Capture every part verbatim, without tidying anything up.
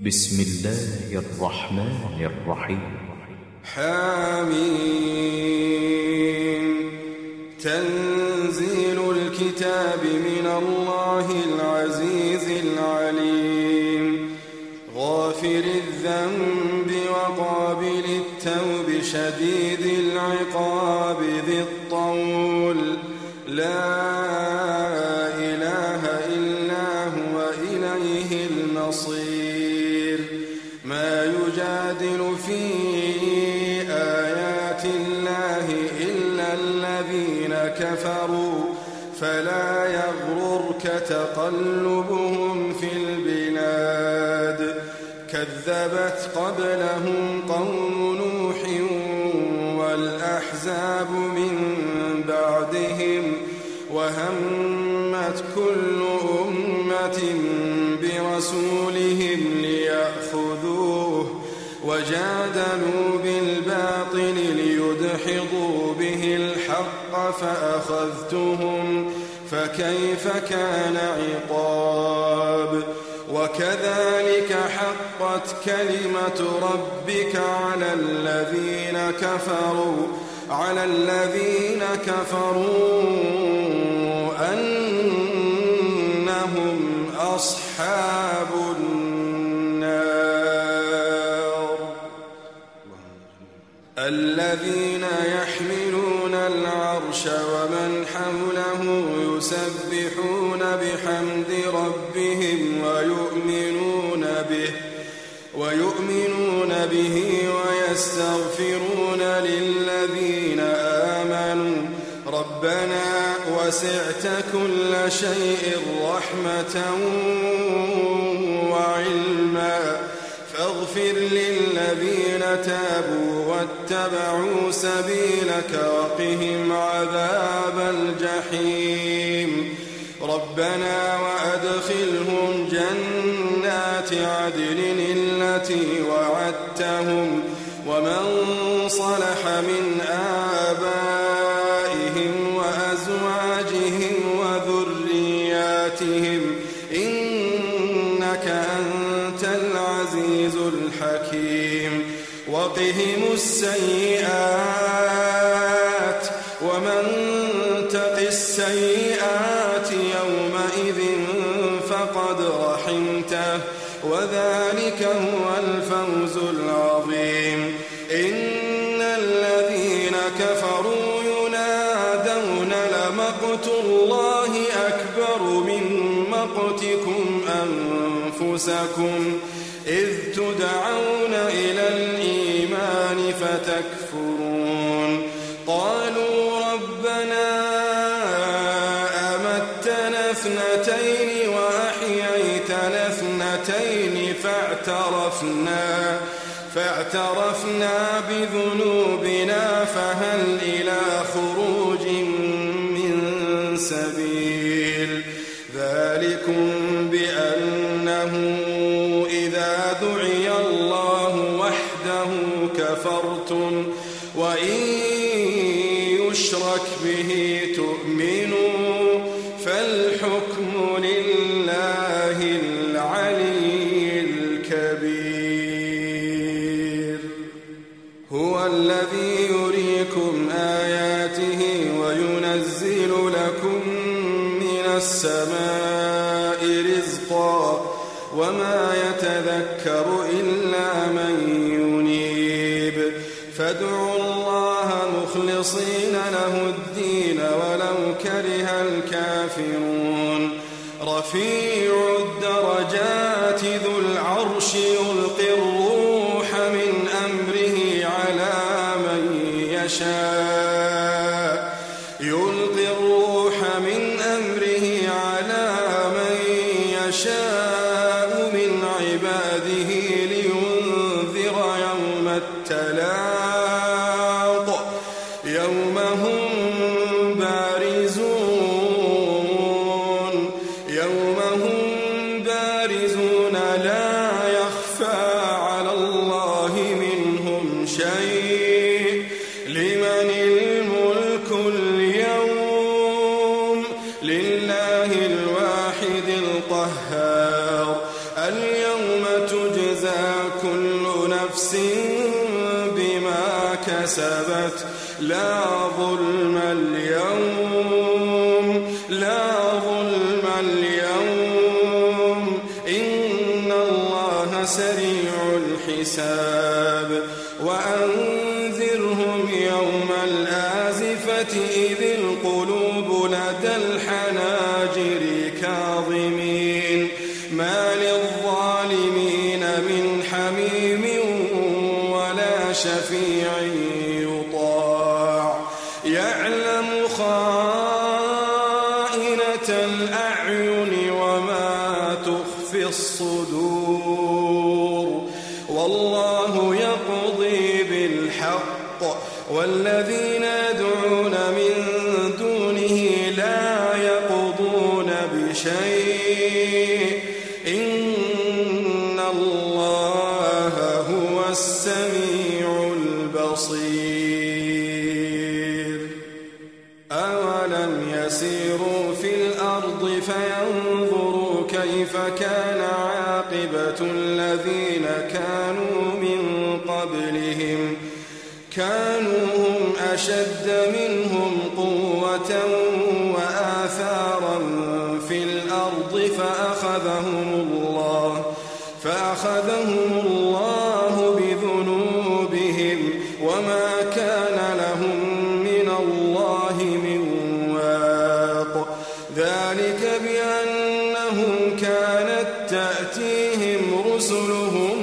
بسم الله الرحمن الرحيم. حميم. تنزيل الكتاب من الله العزيز العليم، غافر الذنب وقابل التوب شديد العقاب ذي الطول، لا إله إلا هو إليه المصير. ما يجادل في آيات الله إلا الذين كفروا، فلا يغررك تقلبهم في البلاد. كذبت قبلهم قوم نوح والأحزاب من بعدهم، وهمت كل أمة برسولهم ليأخذوه، وجادلوا بالباطل ليدحضوا به الحق فأخذتهم، فكيف كان عقاب. وكذلك حقت كلمة ربك على الذين كفروا على الذين كفروا أنهم أصحاب النار. الذين يحملون العرش ومن حوله يسبحون بحمد ربهم ويؤمنون به ويؤمنون به ويستغفرون للذين آمنوا ربنا وسعت كل شيء رحمة وعلما فاغفر للذين تابوا واتبعوا سبيلك وقهم عذاب الجحيم. ربنا وأدخلهم جنات عدن التي وعدتهم ومن صلح من آبائهم وأزواجهم وذرياتهم إنك أنت العزيز الحكيم. وقهم السيئات ومن تق السيئات يومئذ فقد رحمته، وذلك هو الفوز العظيم. إن الذين كفروا ينادون لمقت الله أكبر من مقتكم أنفسكم إذ تدعون إلى الإيمان فتكفرون. قالوا ربنا أمتنا اثنتين وأحييتنا اثنتين فاعترفنا فاعترفنا بذنوبنا فهل إلى خروج من سبيل. ذلكم بأنه إذا دعي الله وحده كفرتم وإن يشرك به تؤمنوا فالحكم لله العلي الكبير. هو الذي يريكم آياته وينزل لكم من السماء رزقا وما يتذكر إلا من ينيب. فادعوا الله مخلصين له الدين ولو كره الكافرون. رفيع الدرجات ذو العرش يلقي الروح من أمره على من يشاء يلقي الروح من أمره على من يشاء من عباده لينذر يوم التلاق يوم هم بارزون يوم هم بارزون لا يخفى على الله منهم شيء. لمن الملك اليوم؟ لله الواحد القهار. اليوم تجزى كل نفس بما كسبت لا ظلم اليوم لا ظلم اليوم إن الله سريع الحساب وأنذرهم يوم الآزفة إذ القلوب لدى الحناجر كاظمين ما للظالمين من حميم ولا شفيع يطاع يعلم خائنة الأعين وما تخفي الصدور والله يقضي بالحق والذين يدعون من دونه لا يقضون بشيء إن الله هو السميع البصير أولم يسيروا في الأرض فينظروا كيف كان عاقبة الذين كانوا من قبلهم كانوا هم أشد منهم قوة وآثارا في الأرض فأخذهم الله فأخذهم الله بذنوبهم وما كان لهم من الله من واق ذلك بأنهم كانت تأتيهم رسلهم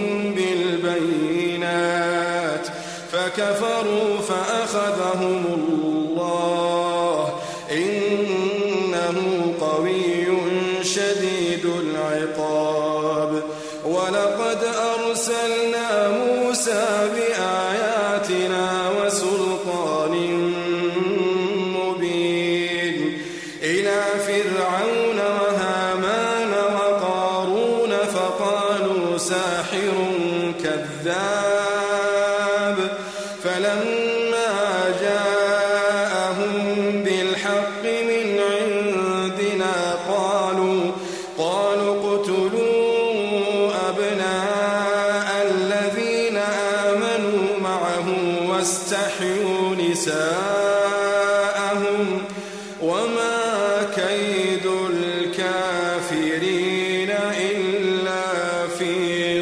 بالبينات فكفروا فأخذهم الله إنه قوي شديد العقاب ولقد أرسلنا موسى بآياتنا وسلطان مبين إلى فرعون وهامان وقارون فقالوا ساحر كذاب فلما جاءهم بالحق من عندنا قالوا قالوا اقتلوا أبناء الذين آمنوا معه واستحيوا نساءهم وما كيد الكافرين إلا في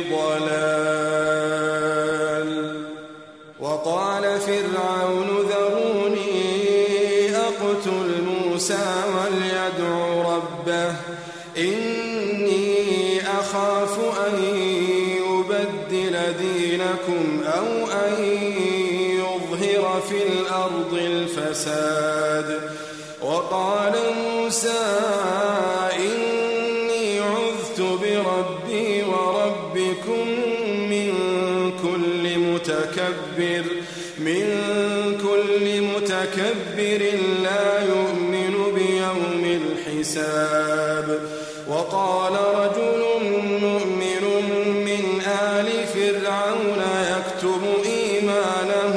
ضلال وقال فرعون ذروني أقتل موسى وليدع ربه إني أخاف أن يبدل دينكم أو أن يظهر في الأرض الفساد وقال موسى إني عذت بربي وربكم من كل متكبر من كل متكبر لا يؤمن بيوم الحساب وقال رجل مؤمن من آل فرعون يكتب إيمانه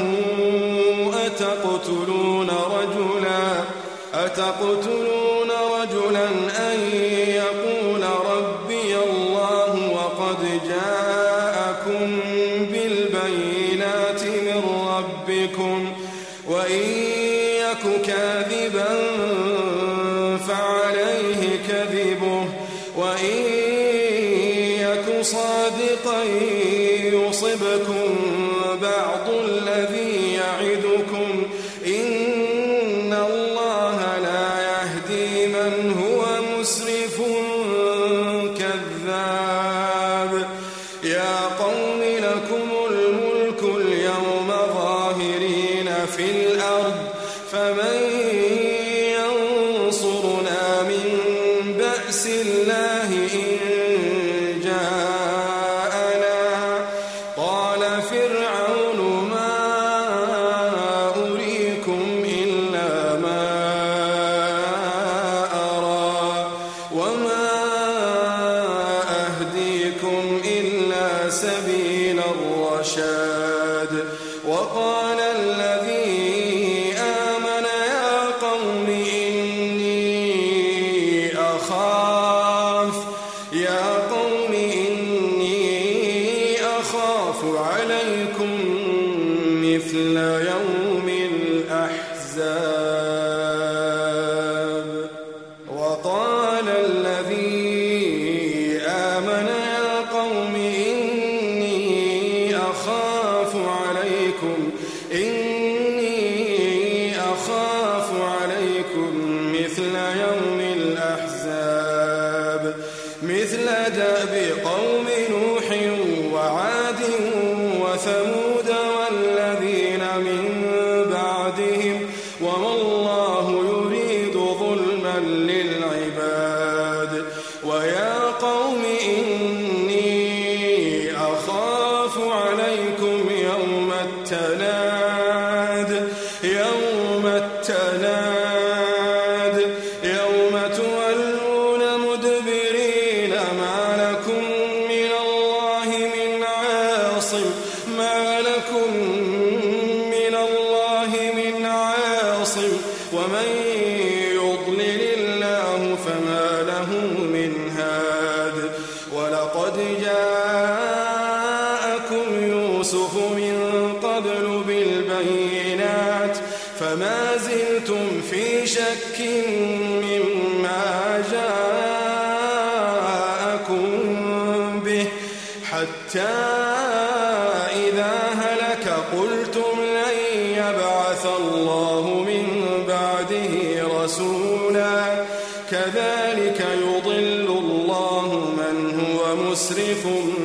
أتقتلون رجلا أتقتلون رجلا أن يقول ربي الله وقد جاءكم بالبينات من ربكم وإن يك كاذبا فعليه كذبه وإن يك صادقا يصبكم بعض الذي يعدكم إن الله لا يهدي من هو مسرف كذاب يا قوم لكم الملك اليوم ظاهرين في الأرض فمن ينصرنا من بأس الله إن جاءنا قال فرعون ما أريكم إلا ما أرى وما أهديكم إلا سبيل الرشاد وقال الذي آمن يا قوم إني أخاف يا قوم إني أخاف أخاف عليكم مثل يوم الأحزاب وقال الذي آمن يا قوم إني أخاف عليكم إني أخاف عليكم مثل يوم الأحزاب مثل دأب قوم نوح وعاد وثمود والذين من بعدهم وما الله يريد ظلما للعباد ويا قوم إني أخاف عليكم يوم التناد يوم التناد يوم تولون مدبرين ما لكم من الله من عاصم ما لكم من الله من عاصم ومن يضلل الله فما له من هاد ولقد جاءكم يوسف من قبل بالبينات فما زلتم في شك مما جاءكم به حتى إذا هلك قلتم لن يبعث الله من بعده رسولا كذلك يضل الله من هو مسرف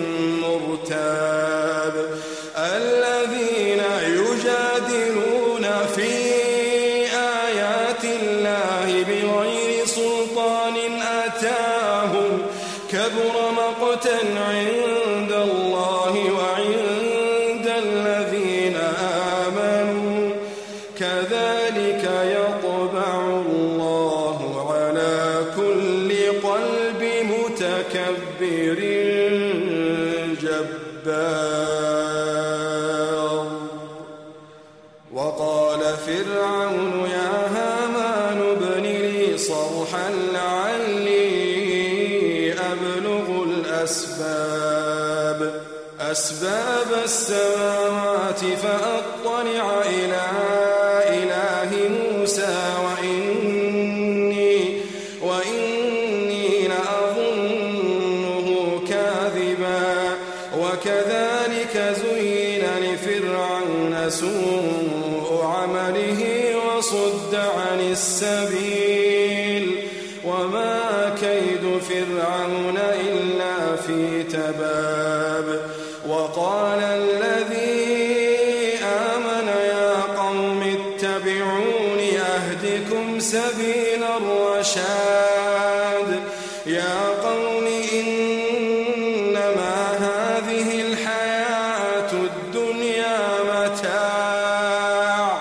مرتاب الذين يجادلون في آيات الله بغير سلطان أتاهم كبر مقتا عند الله وعند الذين آمنوا كذلك يطبع الله على كل قلب متكبر جبار وقال فرعون يا هامان ابن لي صرحا لعلي أبلغ الأسباب أسباب السماوات فأطلع إلى إله موسى وإني وإني لأظنه كاذبا وكذلك زين لفرعون سوء عمله وصد عن السبيل وما كيد فرعون إلا في تباب وقال الذي آمن يا قوم اتبعون أهدكم سبيل الرشاد يا قوم إنما هذه الحياة الدنيا متاع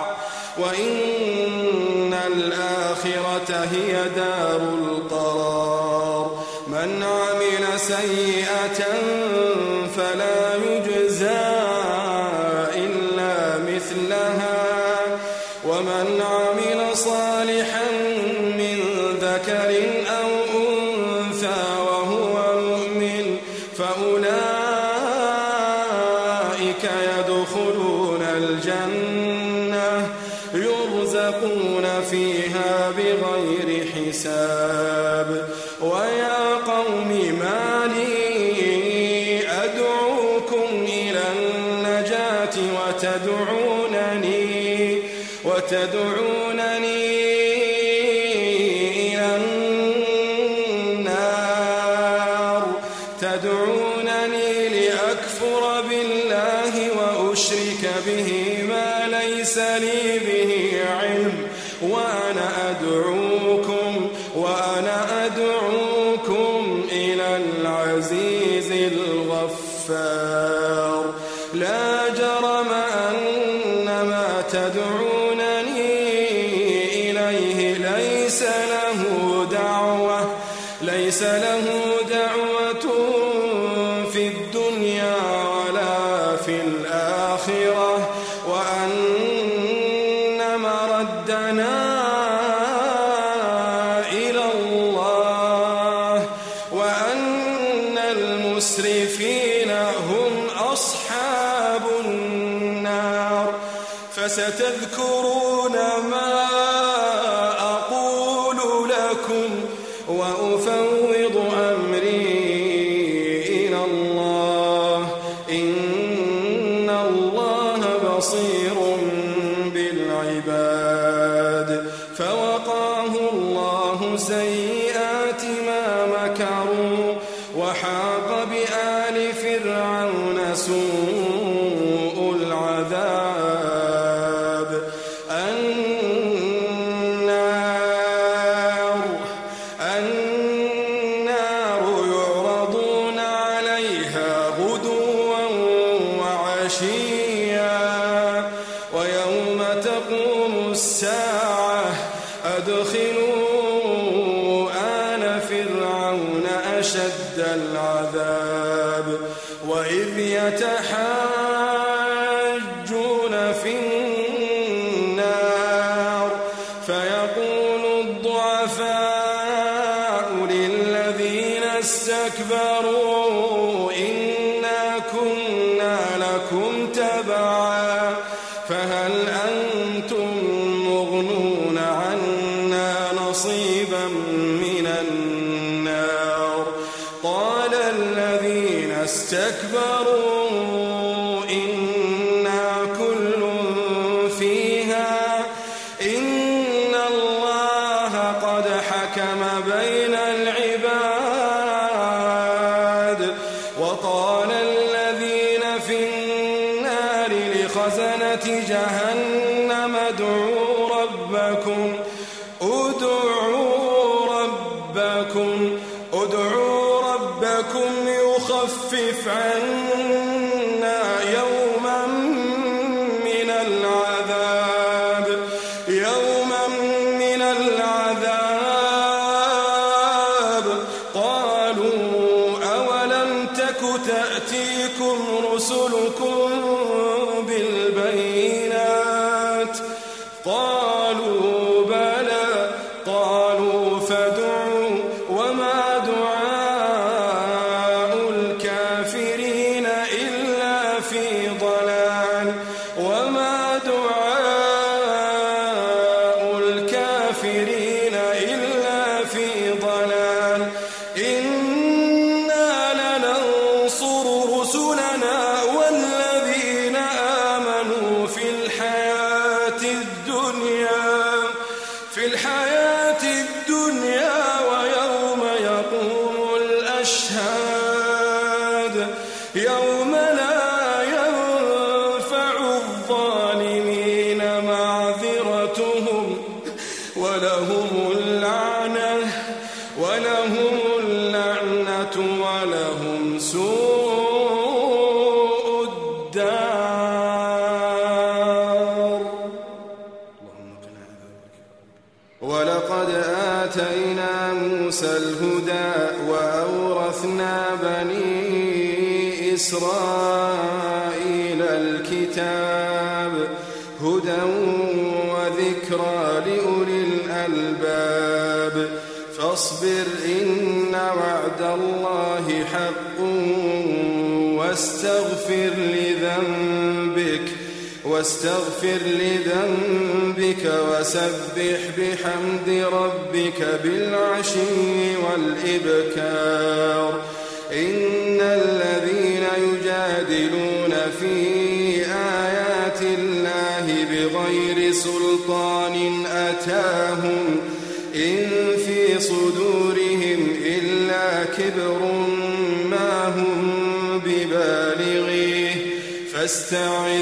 وإن الآخرة هي دار القرار من عمل سيئة فلا يجزى إلا مثلها ومن عمل صالحا من ذكر أو أنثى وهو مؤمن فأولئك يدخلون الجنة يرزقون فيها بغير حساب ويا قوم ما لي أدعوكم إلى النجاة وتدعونني وتدعونني إلى النار تدعونني لأكفر بالله وأشرك به ما ليس لي به علم وأنا أدعوكم وأنا أدعوكم إلى العزيز الغفار لا جرم أن ما تدعونني إليه ليس له دعوة ليس له دعوة في الدنيا ولا في الآخرة وأن مردنا إلى الله وأن المسرفين هم أصحاب فستذكرون ما أقول لكم وأفوض أمري إلى الله إن الله بصير بالعباد. فوقاه الله سيئات ما مكروا وحاق بآل فرعون سوء العذاب. النار النار يعرضون عليها غدوا وعشيا ويوم تقوم الساعة أدخلوا آل فرعون أشد العذاب. وإذ يتحاجون في النار فيقول الضعفاء للذين استكبروا إنا كنا لكم تبعا فهل أنتم مغنون عنا نصيبا من النار. قال الذين استكبروا إنا كل فيها إن الله قد حكم بين العباد. وقال الذين في النار لخزنة جهنم ادعوا ربكم ادعوا ربكم ادعوا ربكم يخفف عنا يوما من العذاب يوما من العذاب. قالوا أولم تك تأتيكم رسلكم بالبينات قالوا بلى قالوا فادعوا وما دعاء الكافرين إلا في ضلال وما دعاء الكافرين إلا في ضلال. إنا لننصر رسلنا والذين آمنوا في الحياة الدنيا في الحياة الدنيا ويوم يقوم الأشهاد يوم لا ينفع الظالمين معذرتهم ولهم اللعنة ولهم اللعنة ولهم سوء الدار. ولقد آتينا موسى الهدى وأورثنا بني إسرائيل الكتاب هدى وذكرى لأولي الألباب. فاصبر إن وعد الله حق واستغفر لذنبك واستغفر لذنبك وسبح بحمد ربك بالعشي والإبكار. إن الذين يجادلون في آيات الله بغير سلطان أتاهم إن في صدورهم إلا كبر ما هم ببالغيه فاستعذ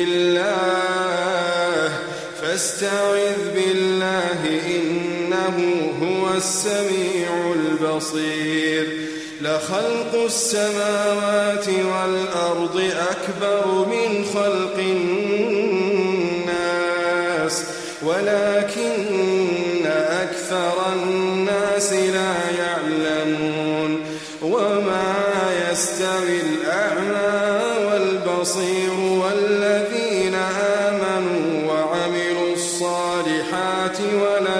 بالله فاستعذ بالله إنه هو السميع البصير. لخلق السماوات والأرض أكبر من خلق الناس ولكن أكثر الناس لا يعلمون. وما يستوي الأعمى والبصير والذين آمنوا وعملوا الصالحات ولا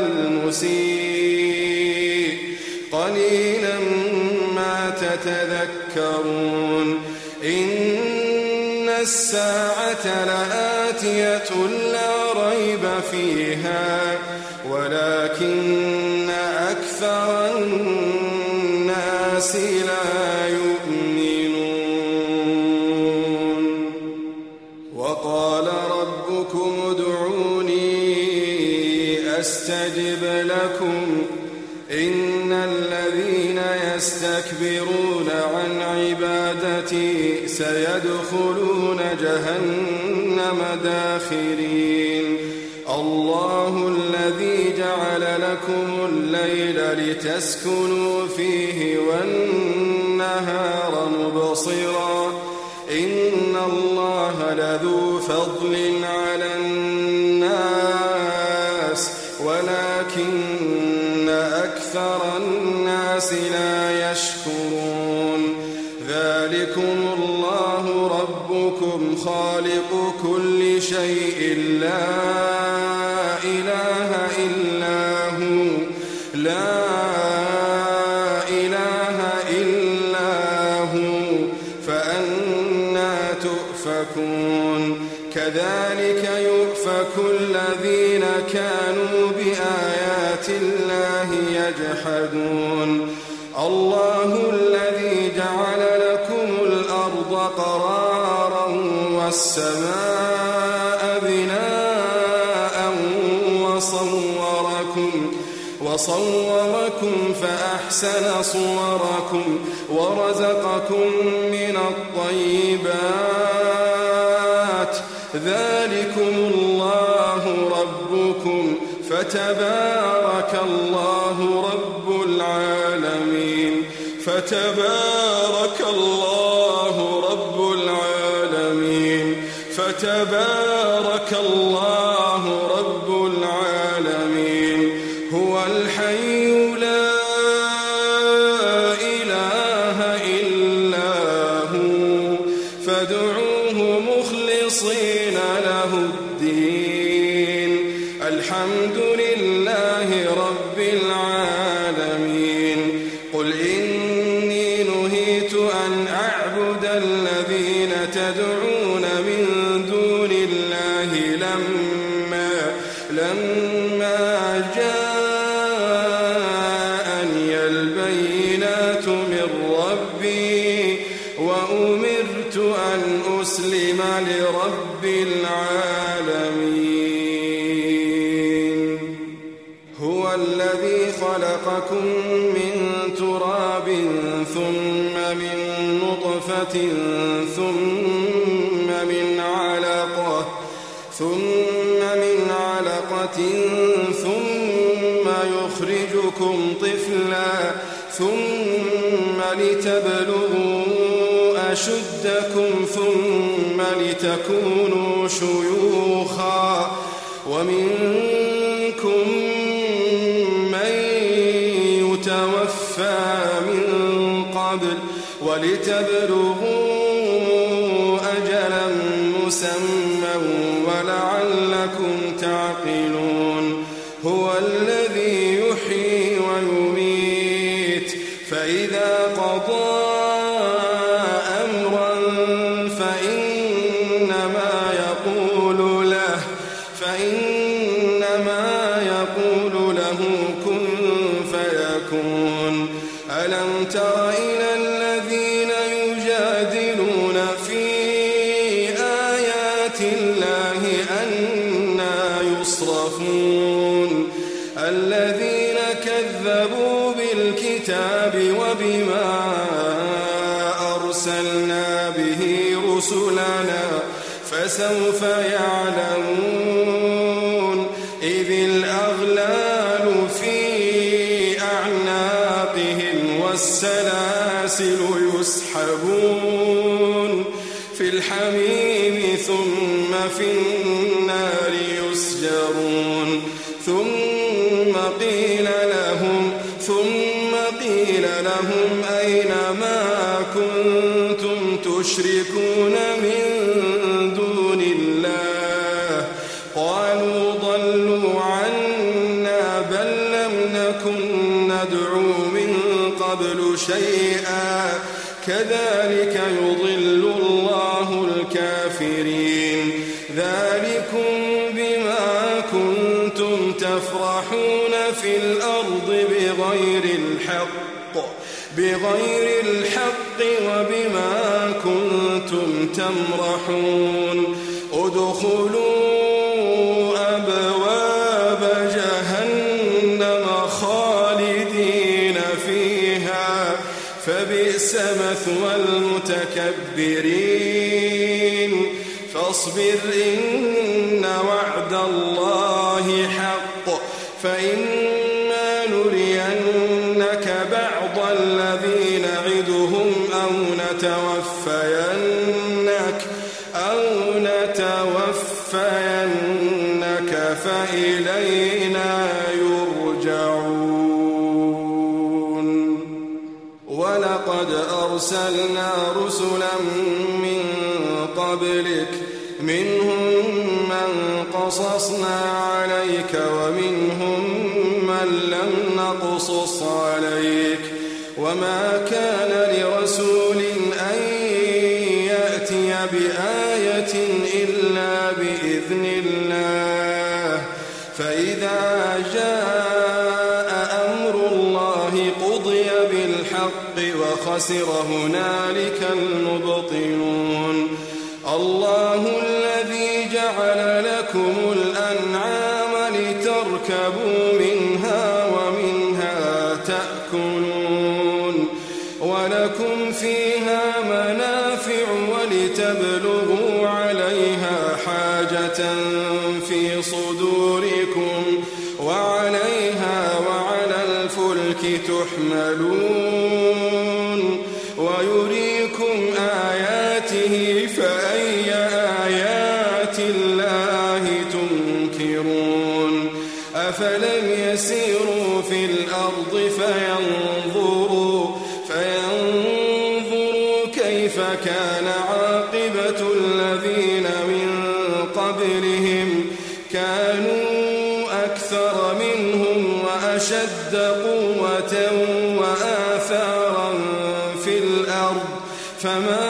المسيء قليلا ما تتذكرون. إن الساعة لآتية لا ريب فيها ولكن أكثر الناس لا يؤمنون. وقال ربكم ادعوني أستجب لكم إن الذين يستكبرون عن عبادتي سيدخلون جهنم داخرين. الله الذي جعل لكم الليل لتسكنوا فيه والنهار مبصرا إن الله لذو فضل على الناس ولكن أكثر الناس لا يشكرون. ذلكم الله ربكم خالق كل شيء لا إله إلا هو لا إله إلا هو فأنى تؤفكون. كذلك يؤفك الذين كانوا بآيات الله يجحدون. الله الذي جعل لكم الأرض قرارا والسماء بناء وصوركم وصوركم فأحسن صوركم ورزقكم من الطيبات. ذلكم الله ربكم فتبارك الله رب العالمين فتبارك الله رب العالمين فتبارك الله رب العالمين. هو الحي لا إله إلا هو فادعوه مخلصين له الدين. الحمد لله رب العالمين. قل إني نهيت أن أعبد الذين تدعون من دون الله لما لما جاءني البينات من ربي وأمرت أن أسلم لرب العالمين. هو الذي خلقكم من تراب ثم من نطفة ثم من علقة ثم من علقة ثم يخرجكم طفلا ثم لتبلغوا أشدكم ثم لتكونوا شيوخا ومنكم من يتوفى من قبل ولتبلغوا أجلا مسمى ولعلكم تعقلون. هو الذي يحيي ويميت فإذا قضى أمرا فإنما يقول له فإنما يقول له كن فيكون. ألم تر إلى الذين يجادلون في آيات الله أنى يصرفون. الذين كذبوا بالكتاب وبما أرسلنا به رسلنا فسوف يعلمون. إذ الأغلال في أعناقهم والسلاسل يسحبون في الحميم ثم في النار يسجرون. ثم قيل لهم ثم قيل لهم أين ما كنتم تشركون من دون الله قالوا ضلوا عنا بل لم نكن ندعو من قبل شيئا كذلك يضل الله الكافرين ذلكم بما كنتم تفرحون في الأرض بغير الحق بغير الحق وبما كنتم تمرحون ادخلوا أبواب جهنم خالدين فيها فبئس مثوى المتكبرين فاصبر إن وعد الله حق فإما نرينك بعض الذي نعدهم أو نتوفينك أو نتوفينك فإلينا يرجعون ولقد أرسلنا رسلا من قبلك منهم من قصصنا عليك ومنهم من لم نقصص عليك وما كان لرسول أن يأتي بآية إلا بإذن الله فإذا جاء أمر الله قضي بالحق وخسر هنالك المبطلون الله الذي جعل لكم الأنعام لتركبوا منها ومنها تأكلون ولكم فيها منافع ولتبلغوا عليها حاجة في صدوركم وعليها وعلى الفلك تحملون ويريكم آياته فأي آيات الله تنكرون أفلم يسيروا في الأرض فينظروا فينظروا كيف كان عاقبة الذين من قبلهم كانوا أكثر منهم وأشد قوة وآثارا في الأرض فما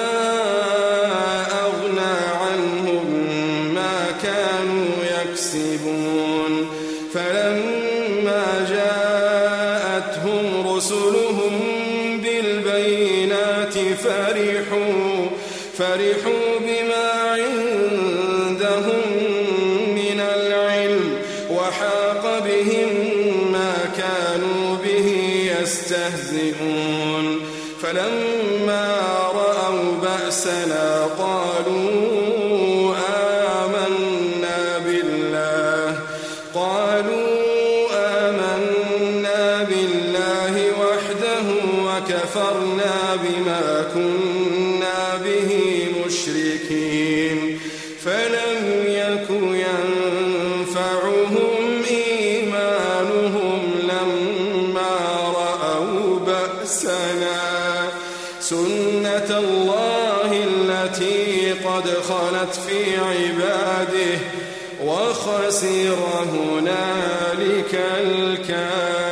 أغنى عنهم ما كانوا يكسبون فلما جاءتهم رسلهم بالبينات فرحوا فرحوا بما عندهم من العلم وحاق بهم ما كانوا به يستهزئون فلما رأوا بأسنا قالوا آمنا بالله قالوا آمنا بالله وحده وكفرنا بما كنا به مشركين فلم يك ينفعهم إيمانهم لما رأوا بأسنا سنة الله التي قد خلت في عباده وخسر هنالك الكافرون